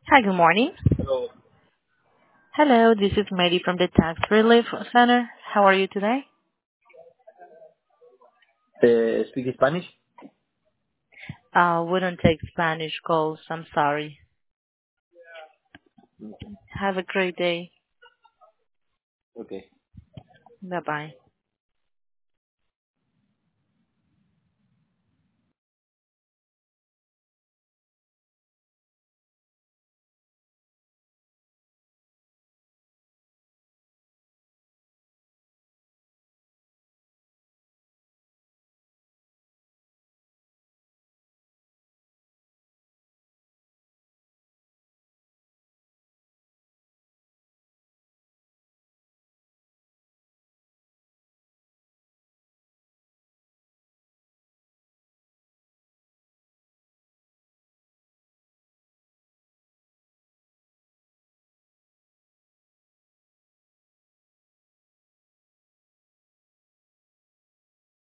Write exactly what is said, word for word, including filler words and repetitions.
Hi, good morning. Hello. Hello, this is Mary from the Tax Relief Center. How are you today? Eh, speak Spanish? Uh, we don't take Spanish calls. I'm sorry. Have a great day. Okay. Bye-bye.